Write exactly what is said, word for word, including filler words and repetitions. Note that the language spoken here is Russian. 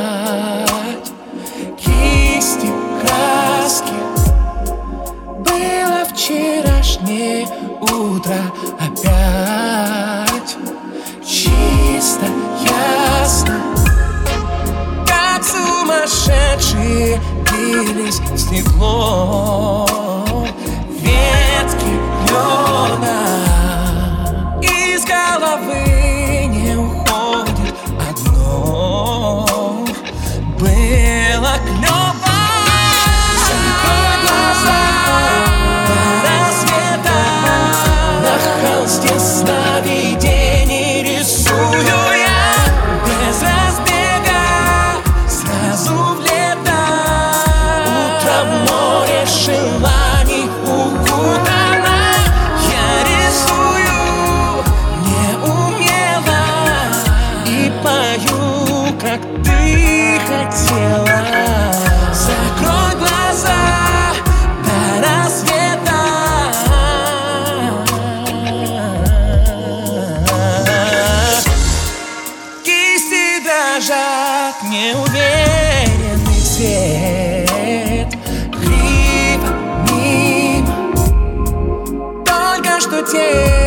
Кисти, краски. Было вчерашнее утро опять чисто, ясно, как сумасшедшие бились в стекло ветки клена. Из головы не уходит одно: было клёво. Закрой глаза до рассвета, на холсте сновидений рисую я без разбега, сразу в лето. Утром море желаний укутано. Я рисую неумело и пою, как ты хотела. Закрой глаза до рассвета. Кисти дрожат, неуверенный цвет. Криво, мимо, только что те